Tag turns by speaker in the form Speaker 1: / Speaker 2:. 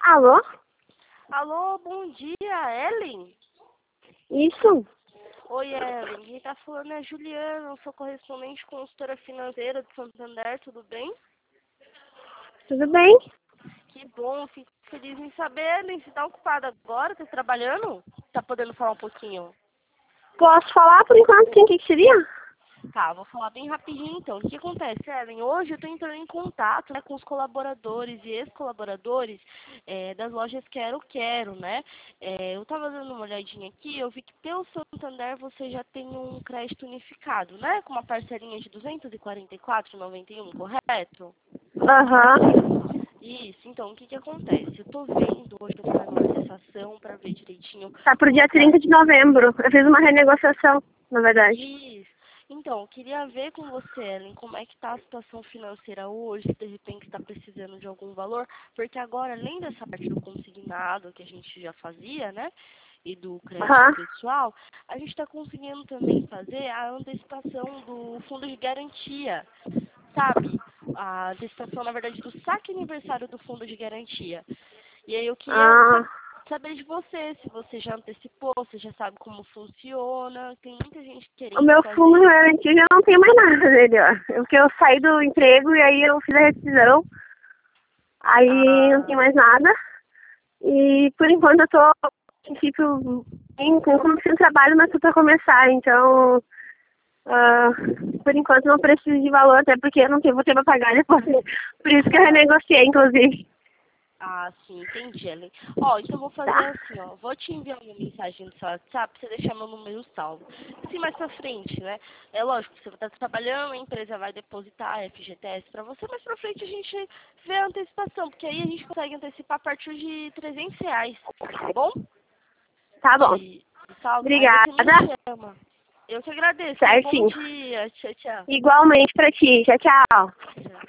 Speaker 1: Alô?
Speaker 2: Alô, bom dia, Ellen?
Speaker 1: Isso?
Speaker 2: Oi, Ellen. Quem tá falando é a Juliana, eu sou correspondente consultora financeira de Santander, tudo bem?
Speaker 1: Tudo bem?
Speaker 2: Que bom, fico feliz em saber, Ellen. Você tá ocupada agora? Tá trabalhando? Tá podendo falar um pouquinho?
Speaker 1: Posso falar por enquanto? Sim, o que seria?
Speaker 2: Tá, vou falar bem rapidinho então. O que acontece, Ellen? Hoje eu tô entrando em contato, né, com os colaboradores e ex-colaboradores das lojas Quero, né? Eu tava dando uma olhadinha aqui, eu vi que pelo Santander você já tem um crédito unificado, né? Com uma parcelinha de R$ 244,91, correto?
Speaker 1: Aham.
Speaker 2: Isso, então, o que que acontece? Eu tô vendo, hoje eu tô fazendo uma acessação para ver direitinho
Speaker 1: Tá pro
Speaker 2: como
Speaker 1: dia
Speaker 2: tá.
Speaker 1: 30 de novembro. Eu fiz uma renegociação, na verdade.
Speaker 2: Isso. Então, eu queria ver com você, Ellen, como é que está a situação financeira hoje, se de repente está precisando de algum valor, porque agora, além dessa parte do consignado que a gente já fazia, né, e do crédito
Speaker 1: Aham.
Speaker 2: pessoal, a gente está conseguindo também fazer a antecipação do fundo de garantia, sabe? A antecipação, na verdade, do saque aniversário do fundo de garantia. E aí eu queria
Speaker 1: Ah,
Speaker 2: saber de você, se você já antecipou, se já sabe como funciona. Tem muita gente
Speaker 1: o
Speaker 2: querendo
Speaker 1: meu fundo
Speaker 2: fazer.
Speaker 1: garantido já não tem mais nada dele, ó. Porque eu saí do emprego e aí eu fiz a rescisão. Aí não tem
Speaker 2: Ah,
Speaker 1: mais nada. E por enquanto eu tô, a princípio, sem trabalho, mas tô pra começar. Então, ah, por enquanto não preciso de valor, até porque eu não tenho, vou ter pra pagar depois. Por isso que eu renegociei, inclusive.
Speaker 2: sim, entendi, Ellen. Ó, então eu vou fazer
Speaker 1: Tá?
Speaker 2: assim, ó. Vou te enviar uma mensagem no seu WhatsApp pra você deixar meu número salvo. Assim, mais pra frente, né? É lógico, você vai estar trabalhando, a empresa vai depositar a FGTS pra você, mas pra frente a gente vê a antecipação, porque aí a gente consegue antecipar a partir de R$ 300, tá bom?
Speaker 1: Tá bom.
Speaker 2: De saldo. Aí você me
Speaker 1: Obrigada.
Speaker 2: chama. Eu que agradeço. Um bom
Speaker 1: Certinho.
Speaker 2: dia. Tchau, tchau.
Speaker 1: Igualmente pra ti. Tchau, tchau.
Speaker 2: Tchau.